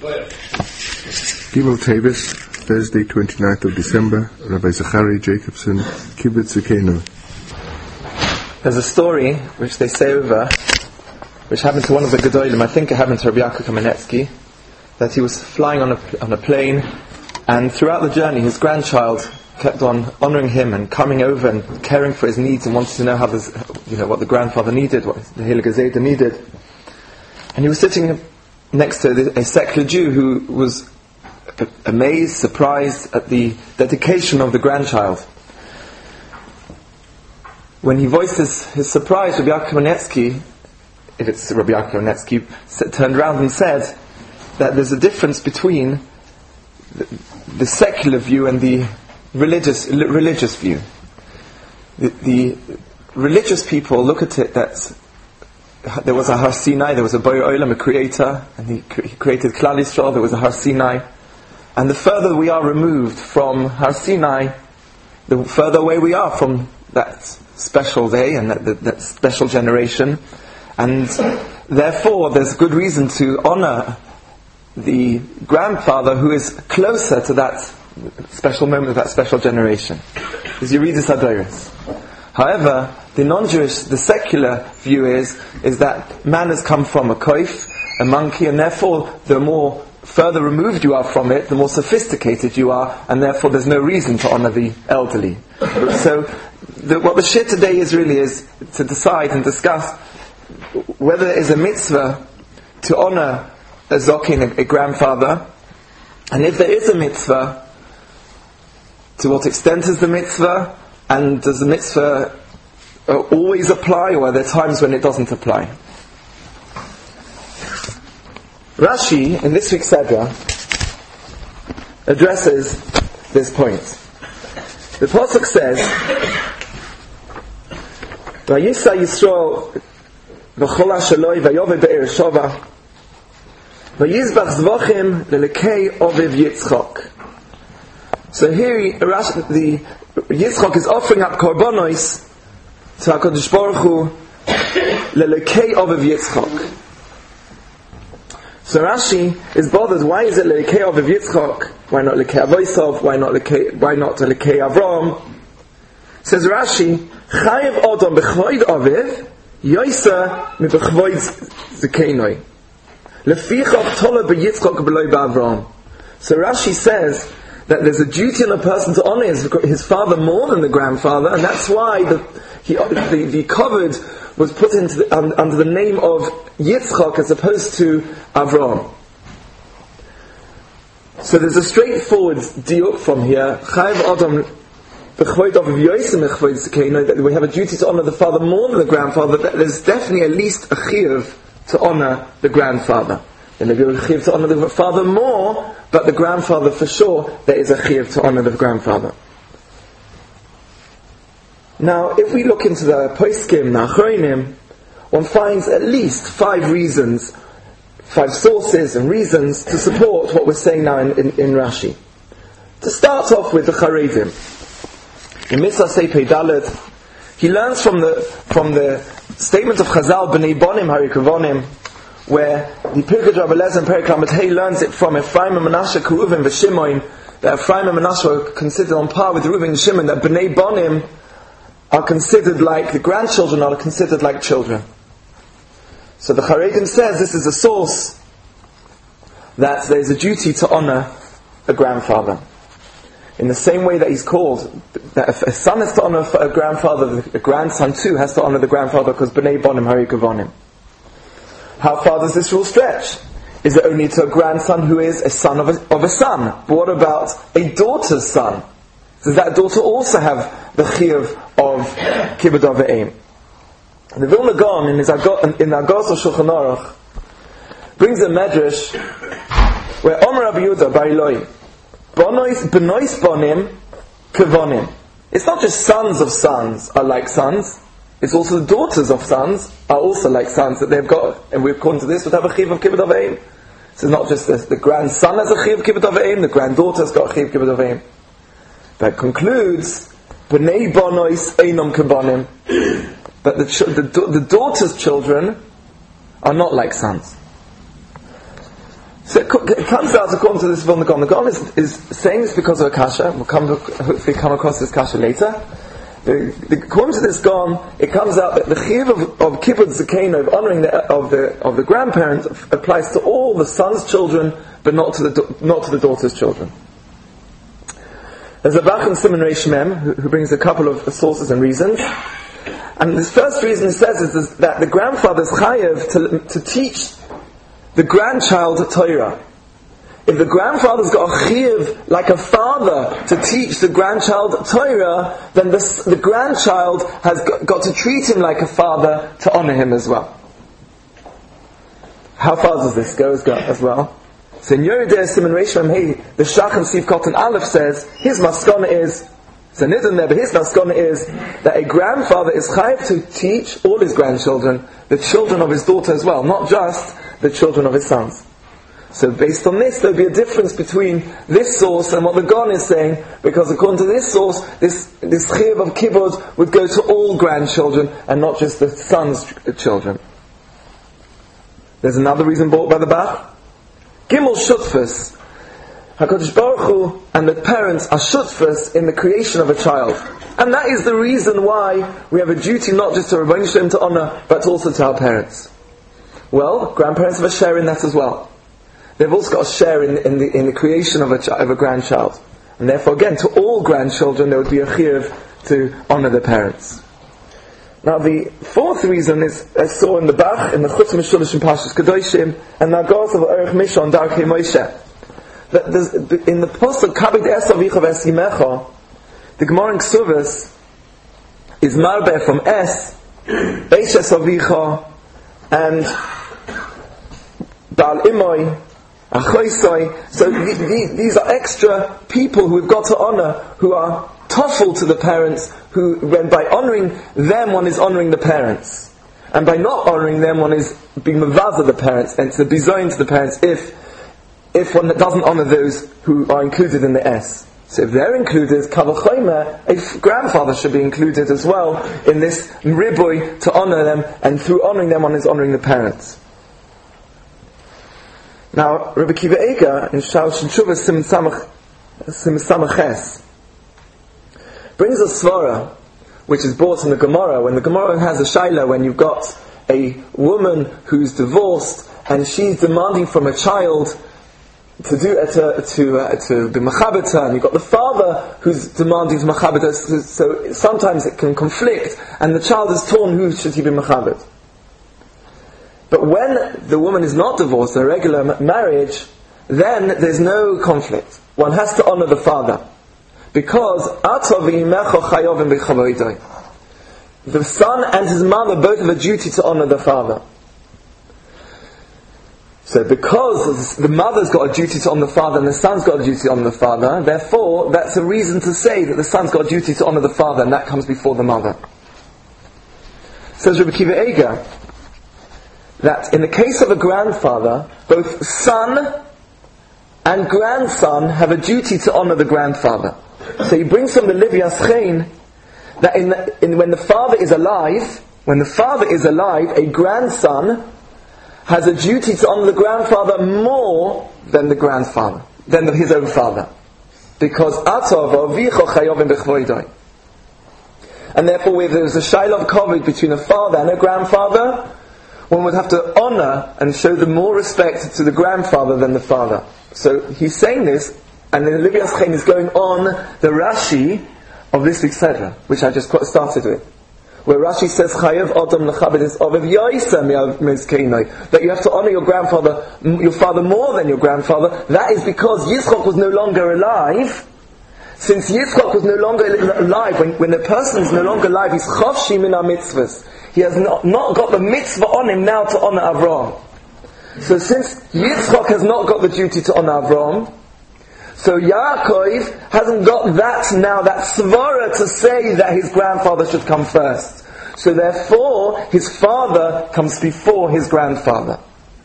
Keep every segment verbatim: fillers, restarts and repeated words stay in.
Gimel Tavis, Thursday, twenty-ninth of December, Rabbi Zachary Jacobson, Kibbutz Zikenu. There's a story which they say over, which happened to one of the Gedolim. I think it happened to Rabbi Yaakov Kamenetsky, that he was flying on a on a plane, and throughout the journey, his grandchild kept on honouring him and coming over and caring for his needs and wanted to know how this, you know, what the grandfather needed, what the Heilige Zayda needed. And he was sitting next to a secular Jew who was amazed, surprised at the dedication of the grandchild. When he voiced his, his surprise, Rabbi Yaakov Kamenetsky, if it's Rabbi Yaakov Kamenetsky, turned around and said that there's a difference between the, the secular view and the religious religious view. The, the religious people look at it that there was a Har Sinai, there was a Boyer Olam, a creator, and he, he created Klal Yisrael, there was a Har Sinai. And the further we are removed from Har Sinai, the further away we are from that special day and that, that, that special generation. And therefore there's good reason to honour the grandfather who is closer to that special moment of that special generation. Is Yeridus Adoros. However, the non-Jewish, the secular view is is that man has come from a koif, a monkey, and therefore the more further removed you are from it, the more sophisticated you are, and therefore there's no reason to honour the elderly. So the, what the shir today is really is to decide and discuss whether it is a mitzvah to honour a zokin, a, a grandfather, and if there is a mitzvah, to what extent is the mitzvah, and does the mitzvah uh, always apply, or are there times when it doesn't apply? Rashi, in this week's Sedra, addresses this point. The Pasuk says, Vayisa Yisrael v'chol ha'shaloi v'yoveh be'er shova v'yizbach zvachim lelekei oviv Yitzchok. So here, Rashi, the Yitzchok is offering up korbanos to HaKadosh Baruch Hu lelekei oviv Yitzchok. So Rashi is bothered. Why is it lelekei oviv Yitzchok? Why not lelekei Avoisov? Why not lelekei? Why not lelekei Avram? Says Rashi, Chayev Odom b'chvoid oviv yoysa mib'chvoid zekenoi lefichach tola b'Yitzchok b'loi b'Avram. So Rashi says that there's a duty on a person to honour his, his father more than the grandfather, and that's why the he, the, the covered was put into the, um, under the name of Yitzchak as opposed to Avram. So there's a straightforward diuk from here. That we have a duty to honour the father more than the grandfather. That there's definitely at least a chiyuv to honour the grandfather. Then maybe a chiyuv to honour the father more, but the grandfather for sure there is a chiyuv to honour the grandfather. Now, if we look into the poskim, the achronim, one finds at least five reasons, five sources and reasons to support what we're saying now in, in, in Rashi. To start off with the Charedim. In Mitzvah Seipei Dalet, he learns from the from the statement of Chazal, B'nei Bonim Harikavonim, where the Pirkei Rabbi Eliezer and Perek Lamed Hey learns it from Ephraim and Menashe, Keruvim and Shimon, that Ephraim and Menashe are considered on par with Reuven and Shimon, that B'nei Bonim are considered like, the grandchildren are considered like children. So the Charedim says this is a source that there is a duty to honour a grandfather. In the same way that he's called, that if a son has to honour a grandfather, a grandson too has to honour the grandfather, because B'nei Bonim Harikavonim. How far does this rule stretch? Is it only to a grandson who is a son of a, of a son? But what about a daughter's son? Does that daughter also have the chiyuv of kibbud av v'eim? The Vilna Gaon in his Agos of Shulchan Aruch brings a medrash where Omer Rabbi Yehuda Bar Ilai Benois Benois Bonim Kevonim. It's not just sons of sons are like sons; it's also the daughters of sons are also like sons that they've got. And we, according to this, would have a chiyuv of kibbud av v'eim. So it's not just the, the grandson has a chiyuv of kibbud av v'eim; the granddaughter's got a chiyuv of kibbud av v'eim. That concludes B'nei Bonois Einom Kebanim, that the, ch- the, the daughter's children are not like sons. So it comes out according to this Vilna Gaon. The Gaon is, is saying this because of a kasha. We'll come, hopefully come across this kasha later. The, the, according to this Gaon, it comes out that the chiyuv of, of kibbud zakena, of honouring the, of the of the grandparents, applies to all the son's children, but not to the not to the daughter's children. There's a Bach in Simon Reish Mem who, who brings a couple of sources and reasons. And this first reason he says is this, that the grandfather is chayev to, to teach the grandchild Torah. If the grandfather's got a chiyuv like a father to teach the grandchild Torah, then the, the grandchild has got, got to treat him like a father to honour him as well. How far does this go as, as well? So in Yerideh Simon Reish Mem Hey, the Shachan Siv Kotan Aleph says, his maskana is, it's a nidun there, but his maskana is that a grandfather is chayav to teach all his grandchildren, the children of his daughter as well, not just the children of his sons. So based on this, there will be a difference between this source and what the Gaon is saying, because according to this source, this this chiyuv of kibbud would go to all grandchildren and not just the sons' children. There's another reason brought by the Bach. Gimel shutfus. HaKadosh Baruch Hu and the parents are shutfus in the creation of a child. And that is the reason why we have a duty not just to Rabbeinu Shem to honor, but also to our parents. Well, grandparents have a share in that as well. They've also got a share in, in, the, in the creation of a, ch- of a grandchild. And therefore, again, to all grandchildren, there would be a chiyuv to honor their parents. Now, the fourth reason is, I saw in the Bach, in the Chutz Mishulish and Pashas Kedoshim, and Nagos of Erech Mishon, Darkei Moshe. That in the Pasuk, Kabid Es Avicha V'Esimecha, the Gemara in Ksuvas is Marbeh from Es, Eish Es Avicha, and Baal Imoy, Achoisoi. So the, the, these are extra people who we've got to honor, who are toughl to the parents, who, when by honoring them, one is honoring the parents. And by not honoring them, one is being mavaz of the parents, and to be zoned to the parents if if one doesn't honor those who are included in the S. So if they're included, Kavachomer, a grandfather should be included as well in this riboy to honor them, and through honoring them, one is honoring the parents. Now, Rabbi Kiva Eger in Shalosh Teshuvah Sim Samaches brings a svara which is brought in the Gemara. When the Gemara has a shaila, when you've got a woman who's divorced and she's demanding from a child to do uh, to to, uh, to be machabed her, and you've got the father who's demanding to machabed her, so, so sometimes it can conflict, and the child is torn, who should he be machabed? But when the woman is not divorced, a regular marriage, then there's no conflict. One has to honor the father. Because the son and his mother both have a duty to honor the father. So because the mother's got a duty to honor the father and the son's got a duty to honor the father, therefore that's a reason to say that the son's got a duty to honor the father, and that comes before the mother. Says Rabbi Kiva Eger that in the case of a grandfather, both son and grandson have a duty to honor the grandfather. So he brings from the Livyas Chen that in, the, in when the father is alive, when the father is alive, a grandson has a duty to honor the grandfather more than the grandfather, than the, his own father, because Atov Avicha Chayovim Bechvoidoi. And therefore, if there is a shaila of kavod between a father and a grandfather, one would have to honor and show the more respect to the grandfather than the father. So he's saying this, and then Livyas Chen is going on the Rashi of this week's Sedra, which I just started with, where Rashi says Chayav Adam Lechabed Oviv Yaisa Mizkeinai, that you have to honor your grandfather, your father more than your grandfather. That is because Yitzchak was no longer alive. Since Yitzchak was no longer alive, when, when a person is no longer alive, he's Chavshi Min HaMitzvahs. He has not, not got the mitzvah on him now to honor Avraham. So since Yitzchak has not got the duty to honor Avraham, so Yaakov hasn't got that now, that svara to say that his grandfather should come first. So therefore, his father comes before his grandfather.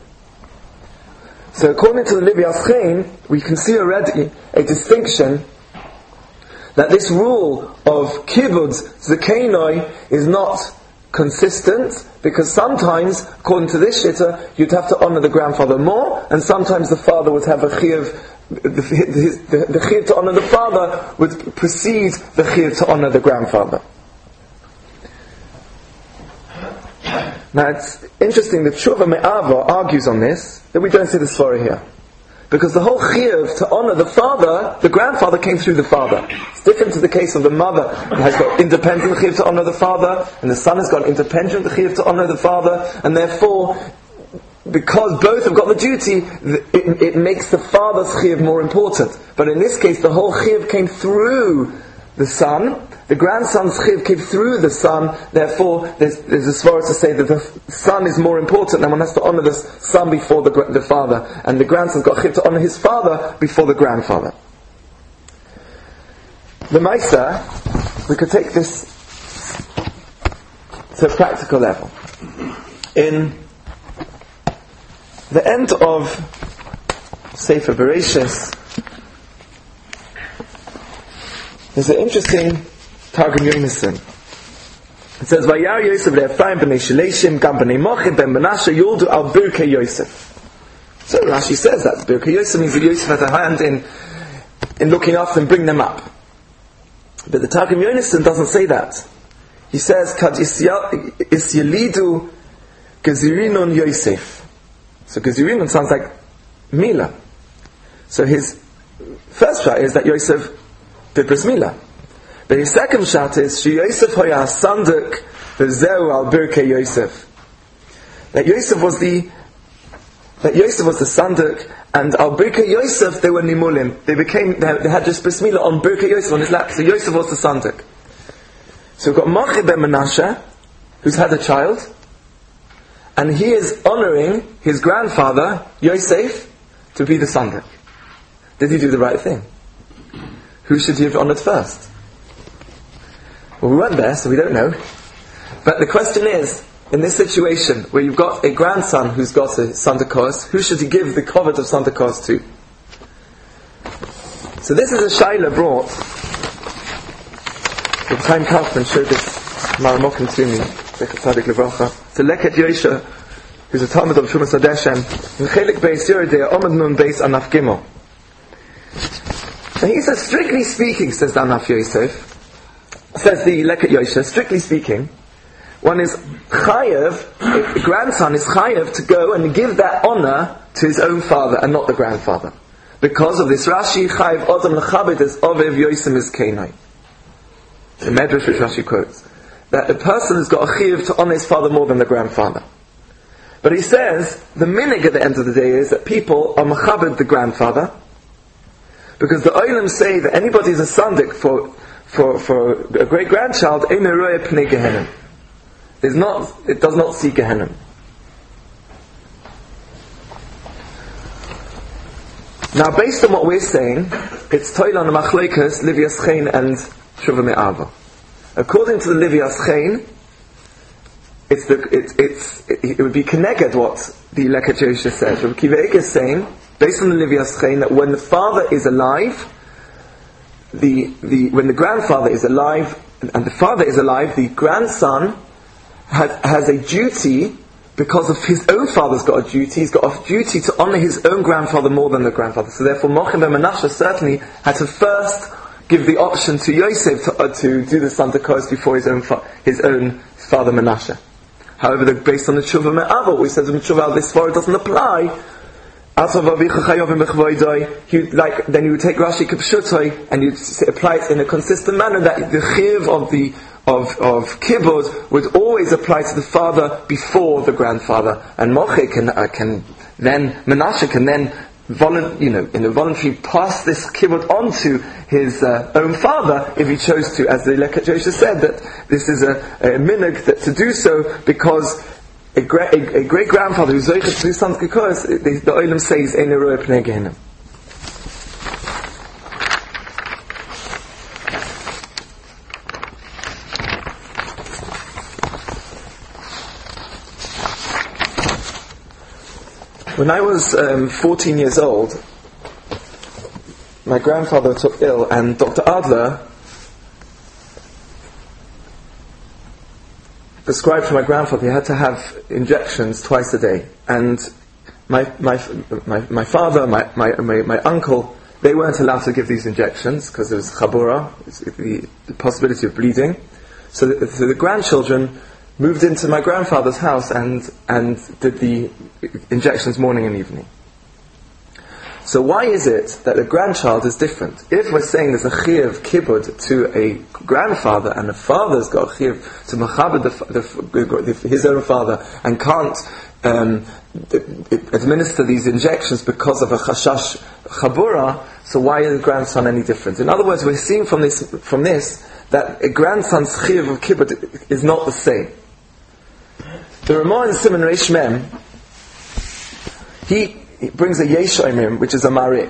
So according to the Livyas Chen, we can see already a distinction that this rule of kibbud zakenoi is not consistent, because sometimes, according to this shitta, you'd have to honor the grandfather more, and sometimes the father would have a chiyuv, the, the, the, the chiyuv to honor the father would precede the chiyuv to honor the grandfather. Now it's interesting that Tshuva Me'ava argues on this, that we don't see the svara here. Because the whole chiyuv to honor the father, the grandfather came through the father. It's different to the case of the mother who has got independent chiyuv to honor the father, and the son has got independent chiyuv to honor the father, and therefore, because both have got the duty, it, it makes the father's chiyuv more important. But in this case, the whole chiyuv came through the son. The grandson's chiyuv came through the son, therefore there's, there's a svara to say that the son is more important, and one has to honor the son before the, the father, and the grandson's got chiyuv to honor his father before the grandfather. The Maisa, we could take this to a practical level. In the end of Sefer Bereshis, there's an interesting Targum Yonason. It says, "Vayar Yosef le'Ephraim b'nei Shileshim gam b'nei Mochid ben Menashe yoldu al Birkei Yosef." So Rashi says that Birkei Yosef means that Yosef had a hand in in looking after and bring them up. But the Targum Yonason doesn't say that. He says, "Kad isyelidu gezirinon Yosef." So gezirinon sounds like Mila. So his first shot is that Yosef did bris Mila. But his second shot is She Yosef hoya sanduk v'zeu al birkei Yosef. That Yosef was the that Yosef was the sanduk, and al birkei Yosef they were nimulim. They became they, they had just bris milah on birkei Yosef on his lap. So Yosef was the sanduk. So we've got Mochi ben Menashe, who's had a child, and he is honouring his grandfather Yosef to be the sanduk. Did he do the right thing? Who should he have honoured first? Well, we weren't there, so we don't know. But the question is, in this situation, where you've got a grandson who's got a sandukos, who should he give the covet of sandukos to? So this is a shaila brought. The Chaim Kaufman showed this Maramokim to me, to Leket Yosha, who's a Talmud of Shumas Hadeshem, in Chelik Beis Yeridei, Omad Nun Beis Anaf Gimel. And he says, strictly speaking, says the Anaf Yosef, says the Leket Yosha, strictly speaking, one is chayev, the grandson is chayev to go and give that honor to his own father and not the grandfather. Because of this Rashi, chayev odam lechabed as ovev Yosem is kenai. The Medrash which Rashi quotes. That a person has got a chayev to honor his father more than the grandfather. But he says, the minig at the end of the day is that people are mechabed the grandfather, because the Olim say that anybody who's a sandik for For, for a great grandchild, there's not, it does not see Gehenna. Now, based on what we're saying, it's Toilan Machleikas, Livias Chain, and Tshuva Me'ava. According to the Livias Chain, it's the, it, it's, it, it would be connected what the Leket Yosha said. Rabbi Kiva Eger is saying, based on the Livias Chain, that when the father is alive, The, the when the grandfather is alive and the father is alive, the grandson has, has a duty, because of his own father's got a duty, he's got a duty to honour his own grandfather more than the grandfather. So therefore Mochi ben Menashe certainly had to first give the option to Yosef to, uh, to do the sandukos before his own fa- his own father Menashe. However, the, based on the Tshuva Me'ava, we said the Tshuva this far doesn't apply. He, like, then you would take Rashi Kipshutai and you'd apply it in a consistent manner, that the chiv of the of of kibud would always apply to the father before the grandfather, and Mochi can uh, can then Menashe can then volu- you know in a voluntary pass this kibud on to his uh, own father if he chose to, as the Leket Yosha said, that this is a, a minig that to do so, because A, gra- a, a great grandfather who's zoichet to do something, because the, the Olam says ein eroy pnei Gehenna. When I was um, fourteen years old, my grandfather took ill, and Doctor Adler prescribed for my grandfather. He had to have injections twice a day, and my my my, my father, my, my my my uncle, they weren't allowed to give these injections because there was chabura, the, the possibility of bleeding. So the, so the grandchildren moved into my grandfather's house and and did the injections morning and evening. So why is it that the grandchild is different? If we're saying there's a chiyuv kibbud to a grandfather and the father's got a chiyuv to machabed the, the, the, his own father and can't um, administer these injections because of a chashash chabura, so why is the grandson any different? In other words, we're seeing from this from this that a grandson's chiyuv of kibbud is not the same. The Ramah in Siman Reish Mem, he He brings a Yeshomim, which is a Marik.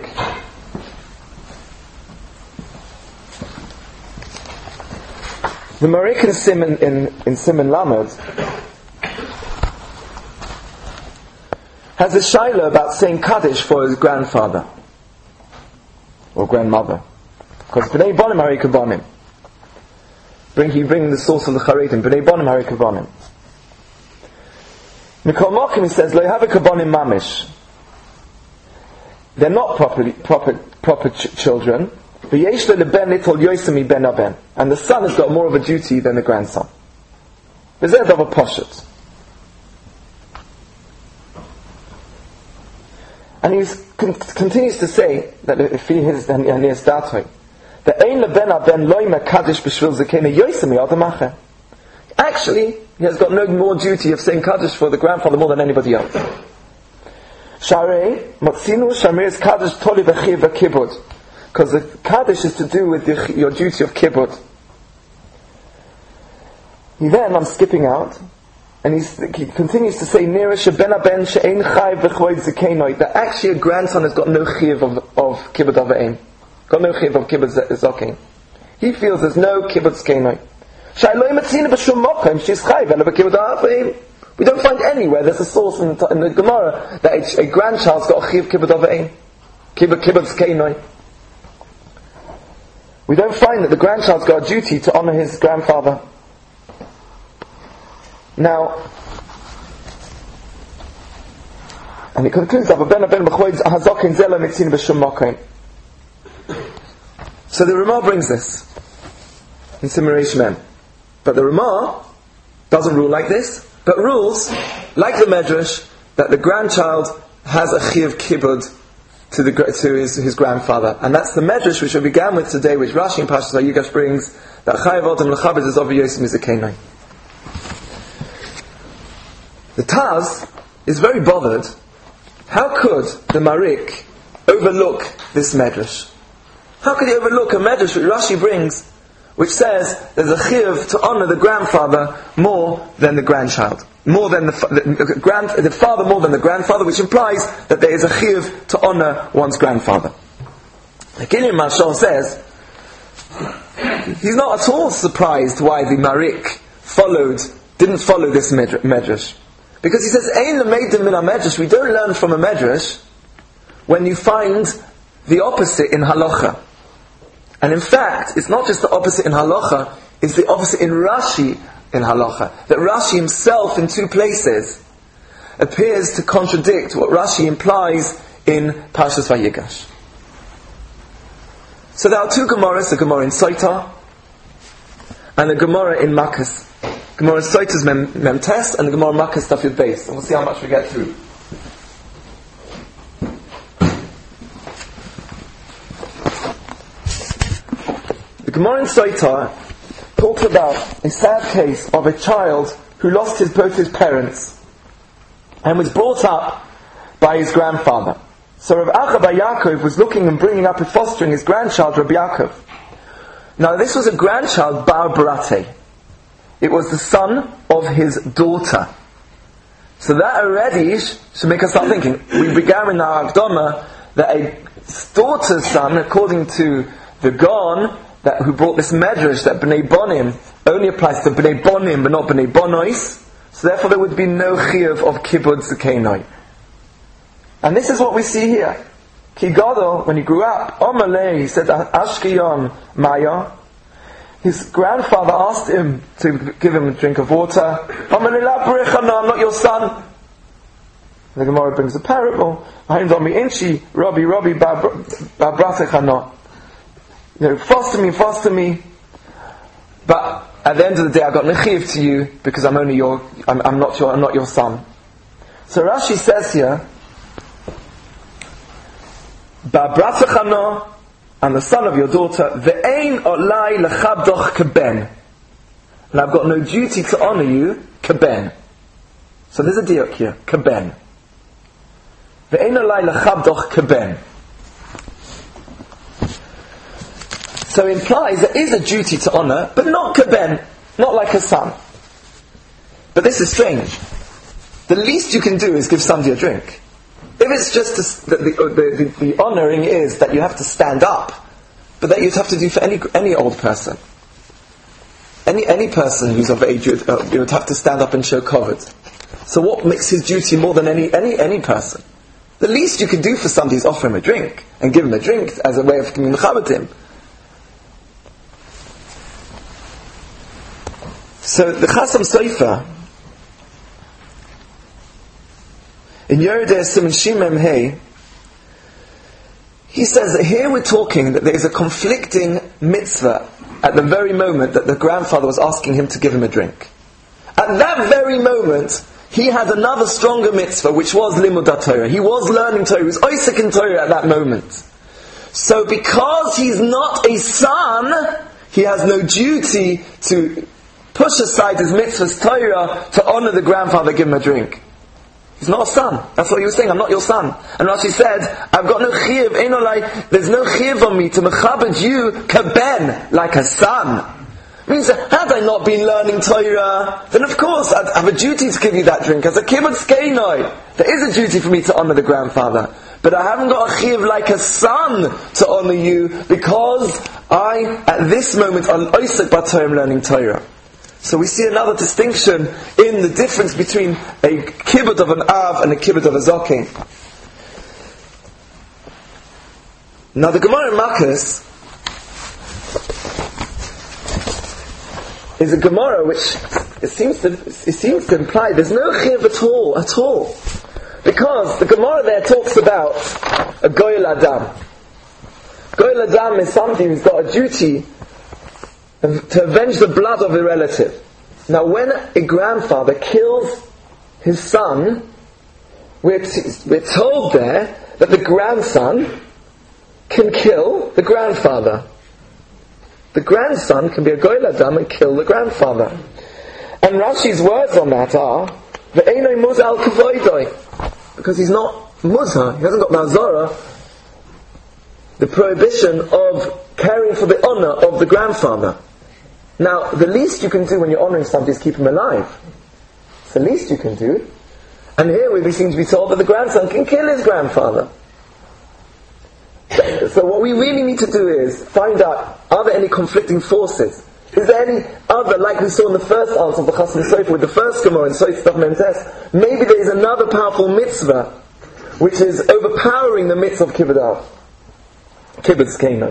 The Marik in Siman in, in Siman Lamed has a shaila about saying Kaddish for his grandfather or grandmother, because Bnei Bonim Hari Kabonim. Bring he bring the source of the Charedim. Bnei Bonim Hari Kabonim. Mikol Mokim, he says, Lo have a Kabonim Mamish. They're not properly, proper, proper ch- children. And the son has got more of a duty than the grandson. There's a of a poshut. And he con- continues to say that if he is and he is that actually, he has got no more duty of saying Kaddish for the grandfather more than anybody else. Sharei, Matzinu, Shamir is Kaddish Toli V'chiv V'kibud. Because the Kaddish is to do with the, your duty of Kibbud. He then, I'm skipping out, and he's, he continues to say, Nira Sheben Ben She'ein Chayv V'chvoid Zekenoi, that actually a grandson has got no Chiv of, of Kibbud Ava'im. Got no Chiv of Kibbud Zokin. He feels there's no Kibbud Zekenoi. Sha'loi Matzinu B'shum Mokim, She's Chayv, Ela V'kibbud Ava'im. We don't find anywhere there's a source in, in the Gemara that a, a grandchild's got a chiv kibbud ava'im, kibbud kibbud zkeinoi. We don't find that the grandchild's got a duty to honour his grandfather. Now, and he concludes that so the Ramah brings this in Siman Reish Mem, but the Ramah doesn't rule like this, but rules, like the Medrash, that the grandchild has a chiyuv kibbud to the to his, his grandfather, and that's the Medrash which we began with today, which Rashi in Parshas Vayigash brings, that chayav odom lechabed is over Yosem Mizakenai. The Taz is very bothered. How could the Marik overlook this Medrash? How could he overlook a Medrash which Rashi brings, which says there's a chiyuv to honour the grandfather more than the grandchild, more than the, the, the, grand, the father more than the grandfather, which implies that there is a chiyuv to honour one's grandfather. The Gilyon Mashal says he's not at all surprised why the Marik followed, didn't follow this Medrash, because he says Ein l'meidim min ha-Medrash. We don't learn from a Medrash when you find the opposite in halacha. And in fact, it's not just the opposite in halacha, it's the opposite in Rashi in halacha. That Rashi himself in two places appears to contradict what Rashi implies in Parshas Vayigash. So there are two Gemaras, the Gemara in Sotah and the Gemara in Makkas. Gemara in Sotah is Mem, Mem Tes and the Gemara in Makkas Daf Yud Beis. And we'll see how much we get through. The Gemara in Sotah talks about a sad case of a child who lost his, both his parents and was brought up by his grandfather. So Rav Acha bar Yaakov was looking and bringing up and fostering his grandchild, Rabbi Yaakov. Now this was a grandchild, Bar Barate. It was the son of his daughter. So that already should make us start thinking. We began in our Akdama that a daughter's son, according to the Gaon, that who brought this medrash that Bnei Bonim only applies to Bnei Bonim but not Bnei Bonois, so therefore there would be no chiyuv of kibbud zekenoi. And this is what we see here. Ki Gadol, when he grew up, Omalei, he said, Ashkiyon Maya, his grandfather asked him to give him a drink of water. I'm not your son. The Gemara brings a parable. You know, foster me, foster me. But at the end of the day, I got nechiv to you because I'm only your, I'm, I'm not your, I'm not your son. So Rashi says here, Ba'bratzachano, and the son of your daughter, ve'ein olai lechabdoch keben. And I've got no duty to honor you, keben. So there's a diuk here, keben. Ve'ein olai lechabdoch keben. So it implies there is a duty to honor, but not keben, not like a son. But this is strange. The least you can do is give somebody a drink. If it's just a, the, the, the, the honouring is that you have to stand up, but that you'd have to do for any any old person. Any any person who's of age, you'd, uh, you would have to stand up and show covered. So what makes his duty more than any, any, any person? The least you can do for somebody is offer him a drink, and give him a drink as a way of coming with him. So the Chasam Sofer, in Yeridei Siman Shimem Hey, he says that here we're talking that there is a conflicting mitzvah at the very moment that the grandfather was asking him to give him a drink. At that very moment, he had another stronger mitzvah, which was Limud HaTorah. He was learning Torah. He was Osek in Torah at that moment. So because he's not a son, he has no duty to push aside his mitzvah's Torah to honor the grandfather, give him a drink. He's not a son. That's what he was saying. I'm not your son. And Rashi said, I've got no chiyuv. Ain't no like, there's no chiyuv on me to mechabed you kaben, like a son. It means that had I not been learning Torah, then of course I'd have a duty to give you that drink. As a kibbutz keinoi, there is a duty for me to honor the grandfather. But I haven't got a chiyuv like a son to honor you because I, at this moment, am osek b'Torah, learning Torah. So we see another distinction in the difference between a kibbut of an av and a kibbut of a zokin. Now the Gemara in Makos is a Gemara which it seems to it seems to imply there's no chiyuv at all, at all, because the Gemara there talks about a goyel adam. Goyel adam is somebody who's got a duty to avenge the blood of a relative. Now when a grandfather kills his son, we're, t- we're told there that the grandson can kill the grandfather. The grandson can be a goyel adam and kill the grandfather. And Rashi's words on that are, Ve'enoi muzah al kavoidoi, because he's not muzah, he hasn't got mazara, the prohibition of caring for the honor of the grandfather. Now, the least you can do when you're honouring somebody is keep him alive. It's the least you can do. And here we seem to be told that the grandson can kill his grandfather. So what we really need to do is find out, are there any conflicting forces? Is there any other, like we saw in the first answer of the Chasam Sofer with the first Gemara in Sof Daf Memtes, maybe there is another powerful mitzvah which is overpowering the mitzvah of Kibbutz Av. Kibbutz Keinon.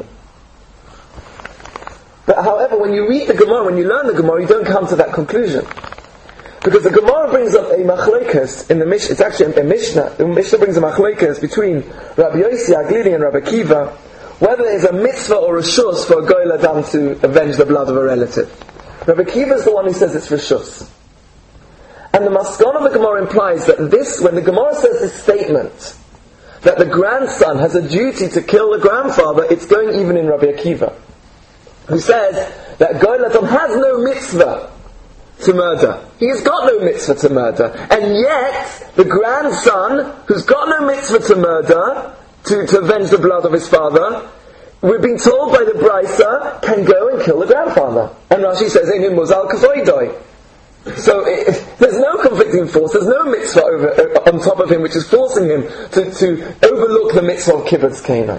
But however, when you read the Gemara, when you learn the Gemara, you don't come to that conclusion. Because the Gemara brings up a machlokes in the Mishnah, it's actually a Mishnah, the Mishnah brings a machlokes between Rabbi Yossi Aglili and Rabbi Akiva, whether there's a mitzvah or a shus for a goyel adam to avenge the blood of a relative. Rabbi Akiva is the one who says it's for shus. And the maskan of the Gemara implies that this, when the Gemara says this statement, that the grandson has a duty to kill the grandfather, it's going even in Rabbi Akiva, who says that goyel adam has no mitzvah to murder. He has got no mitzvah to murder. And yet, the grandson, who's got no mitzvah to murder, to, to avenge the blood of his father, we're being told by the Brisa, can go and kill the grandfather. And Rashi says, Ein muzal kavoidoi. So it, there's no conflicting force, there's no mitzvah over, uh, on top of him which is forcing him to, to overlook the mitzvah of kibbutz keinai.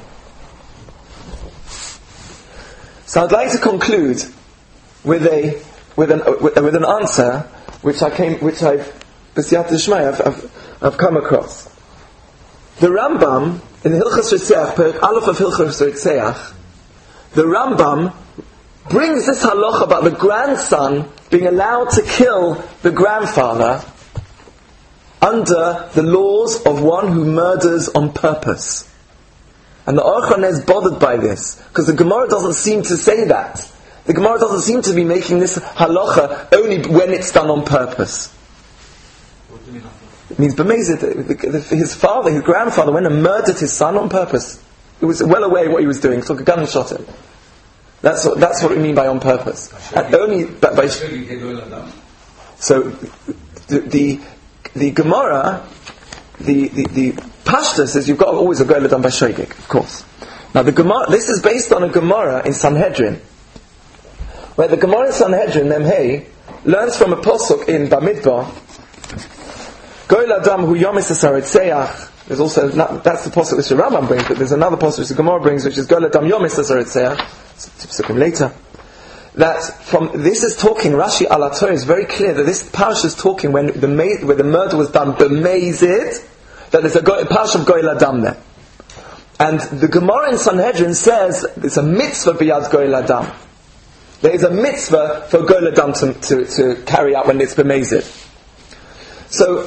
So I'd like to conclude with a with an with, with an answer which I came which I've b'siyata d'shmaya I've, I've I've come across. The Rambam in the Hilchos Ritzeach, Perek Aleph of Hilchos Ritzeach, the Rambam brings this halacha about the grandson being allowed to kill the grandfather under the laws of one who murders on purpose. And the Aruch LaNer is bothered by this, because the Gemara doesn't seem to say that. The Gemara doesn't seem to be making this halacha only when it's done on purpose. What do you mean? It means B'mezid, his father, his grandfather, went and murdered his son on purpose. He was well aware what he was doing, took a gun and shot him. That's what, that's what we mean by on purpose. And only by, by so the the, the Gemara, the the, the Pashta says you've got always a goyla done by shogeg, of course. Now the Gemara, this is based on a Gemara in Sanhedrin, where the Gemara in Sanhedrin, Memhei, learns from a posuk in Bamidbar, goyla dam hu yomis asaretzeach. There's also that's the posuk which the Rambam brings, but there's another posuk which the Gemara brings, which is goyla dam yomis asaretzeach. Later, that from this is talking. Rashi Alator is very clear that this parsha is talking when the ma- when the murder was done b'mezid, that there's a, go- a parsha of goyla dam there, and the Gemara in Sanhedrin says it's a mitzvah b'yad goyla dam. There is a mitzvah for goyla dam to, to, to carry out when it's b'mezid. So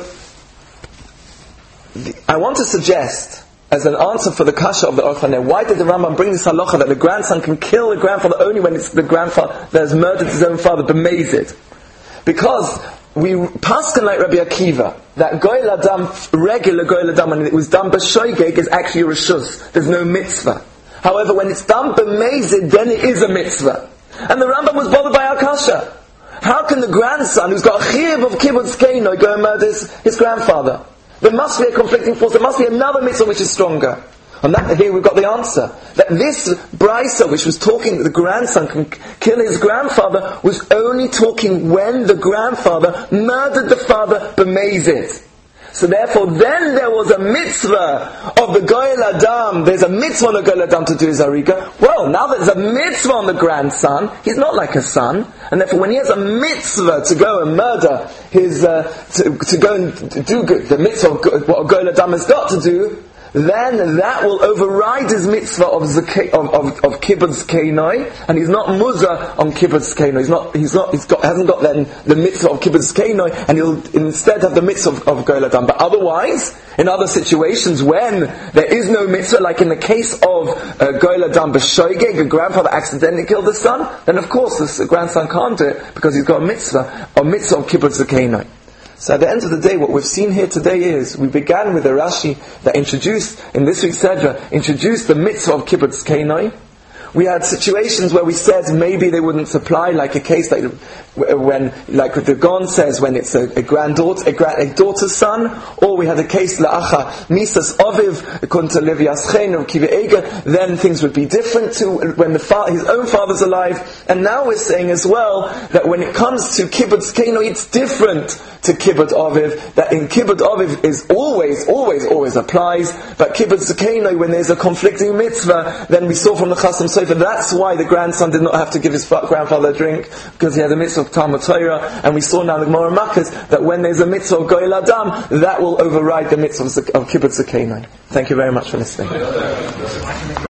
the, I want to suggest, as an answer for the kasha of the Aruch LaNer, why did the Rambam bring this halacha that the grandson can kill the grandfather only when it's the grandfather that has murdered his own father, b'mezid? Because we paskin like Rabbi Akiva that goyla dam, regular goyla dam, when it was done b'shogeg, is actually a reshus. There's no mitzvah. However, when it's done b'mezid, then it is a mitzvah. And the Rambam was bothered by our kasha. How can the grandson, who's got a chiyuv of kibbutz keino, go and murder his, his grandfather? There must be a conflicting force. There must be another mitzvah which is stronger. And that, here we've got the answer. That this brisa, which was talking that the grandson can kill his grandfather, was only talking when the grandfather murdered the father b'mezid. So therefore, then there was a mitzvah of the goyla dam. There's a mitzvah on the goyla dam to do his ariga. Well, now that there's a mitzvah on the grandson, he's not like a son, and therefore, when he has a mitzvah to go and murder his, uh, to, to go and do the mitzvah of what a goyla dam has got to do, then that will override his mitzvah of zakei, of, of, of kibbutz keinoi, and he's not muzah on kibbutz keinoi. He's not, he's not, he's got, hasn't got then the mitzvah of kibbutz keinoi, and he'll instead have the mitzvah of, of goyla dam. But otherwise, in other situations when there is no mitzvah, like in the case of uh, goyla dam b'shogeg, a grandfather accidentally killed the son, then of course the grandson can't do it because he's got a mitzvah, a mitzvah of kibbutz keinoi. So at the end of the day, what we've seen here today is, we began with a Rashi that introduced, in this week's Sedra, introduced the mitzvah of kibbutz keinoi. We had situations where we said maybe they wouldn't supply, like a case like when, like the Gon says, when it's a, a granddaughter, a, grand, a daughter's son, or we had a case la'acha misas aviv kunta leviaschen or kive'ega, then things would be different to when the fa- his own father's alive. And now we're saying as well that when it comes to kibbutz keinoi, it's different to kibbutz aviv. That in kibbutz aviv is always, always, always applies, but kibbutz keinoi, when there's a conflicting mitzvah, then we saw from the Chasam Sofer, that's why the grandson did not have to give his grandfather a drink, because he had a mitzvah of Talmud Torah. And we saw now the Gemara Makkos that when there's a mitzvah of goyla dam, that will override the mitzvah of kibbutz keinoi. Thank you very much for listening.